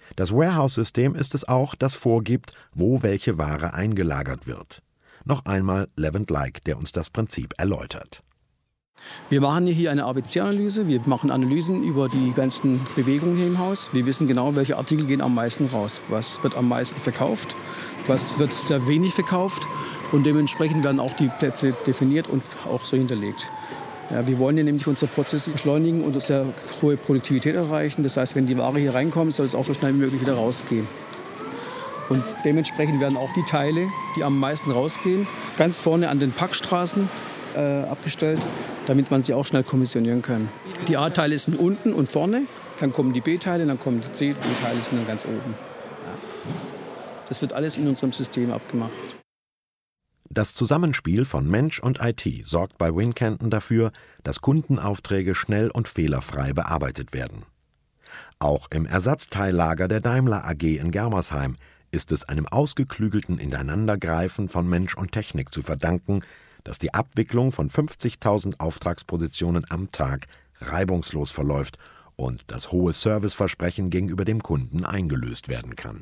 Das Warehouse-System ist es auch, das vorgibt, wo welche Ware eingelagert wird. Noch einmal Levent Like, der uns das Prinzip erläutert. Wir machen hier eine ABC-Analyse. Wir machen Analysen über die ganzen Bewegungen hier im Haus. Wir wissen genau, welche Artikel gehen am meisten raus. Was wird am meisten verkauft, was wird sehr wenig verkauft. Und dementsprechend werden auch die Plätze definiert und auch so hinterlegt. Ja, wir wollen hier nämlich unsere Prozesse beschleunigen und eine sehr hohe Produktivität erreichen. Das heißt, wenn die Ware hier reinkommt, soll es auch so schnell wie möglich wieder rausgehen. Und dementsprechend werden auch die Teile, die am meisten rausgehen, ganz vorne an den Packstraßen abgestellt, damit man sie auch schnell kommissionieren kann. Die A-Teile sind unten und vorne, dann kommen die B-Teile, dann kommen die C-Teile sind dann ganz oben. Ja. Das wird alles in unserem System abgemacht. Das Zusammenspiel von Mensch und IT sorgt bei Wincanton dafür, dass Kundenaufträge schnell und fehlerfrei bearbeitet werden. Auch im Ersatzteillager der Daimler AG in Germersheim ist es einem ausgeklügelten Ineinandergreifen von Mensch und Technik zu verdanken, dass die Abwicklung von 50.000 Auftragspositionen am Tag reibungslos verläuft und das hohe Serviceversprechen gegenüber dem Kunden eingelöst werden kann.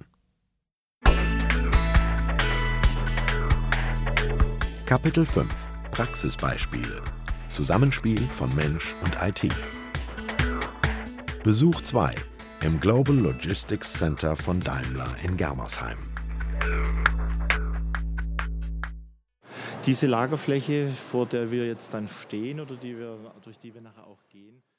Kapitel 5 – Praxisbeispiele. Zusammenspiel von Mensch und IT. Besuch 2 im Global Logistics Center von Daimler in Germersheim. Diese Lagerfläche, vor der wir jetzt dann stehen oder durch die wir nachher auch gehen,